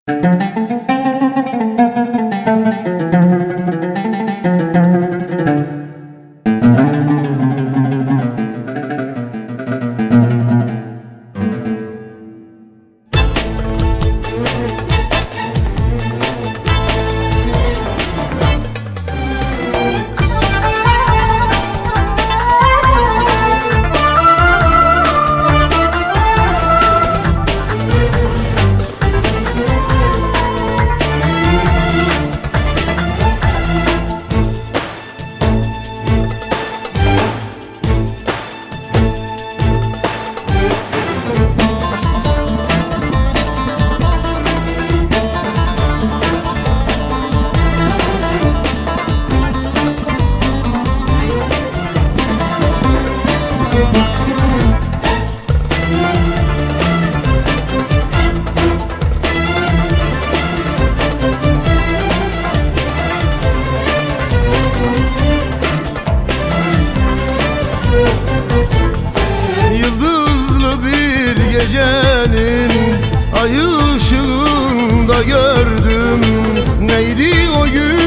Yıldızlı bir gecenin ay ışığında gördüm. Neydi o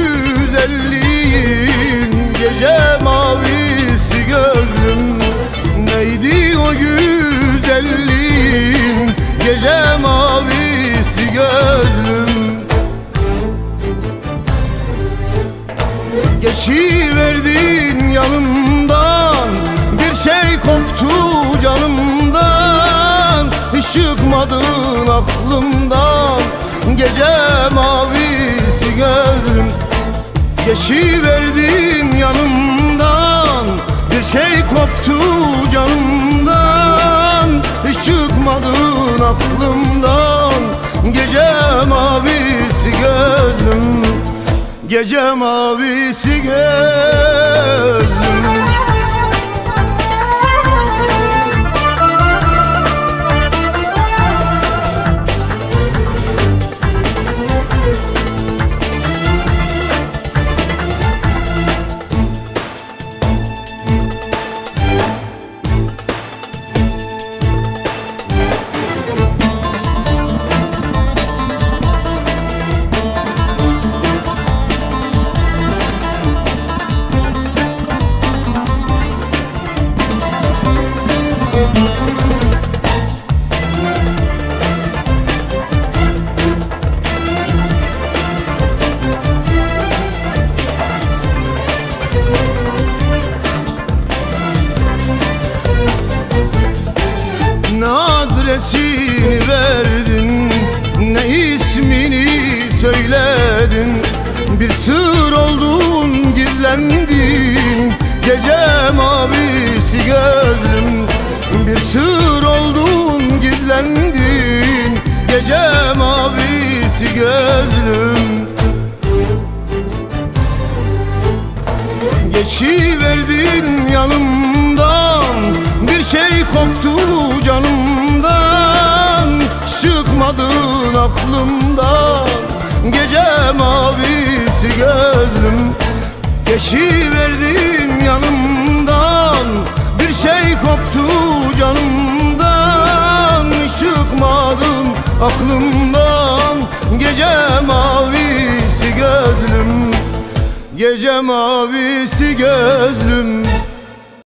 güzelliğin, gece mavisi gözlüm. Neydi o güzelliğin, gece mavisi gözlüm. Geçiverdin yanımdan, bir şey koptu canımdan. Hiç çıkmadın aklımdan, gece mavisi gözlüm. Geçiverdin yanımdan, bir şey koptu canımdan. Hiç çıkmadın aklımdan, gece mavisi gözlüm. Gece mavisi gözlüm. Ne adresini verdin, ne ismini söyledin. Bir sır oldun, gizlendin, gece mavisi gözlüm. Bir sır oldun, gizlendin, gece mavisi gözlüm. Geçiverdin yanımdan, bir şey koptu canımdan. Çıkmadın aklımdan, gece mavisi gözlüm. Geçiverdin yanımdan, bir şey koptu canımdan. Çıkmadın aklımdan, gece mavisi gözlüm. Gece mavisi gözlüm.